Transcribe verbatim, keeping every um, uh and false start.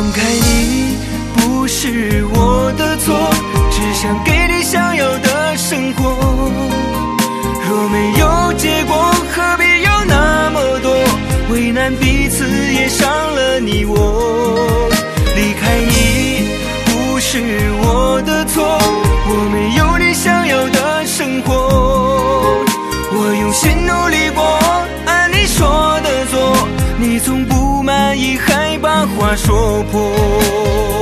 放开你不是我的错，只想给你想要的生活。若没有结果，何必要那么多为难彼此，也伤了你我。离开你不是我的错，我没有你想要的生活。我用心努力过，按你说的做，你从不满意还把话说破。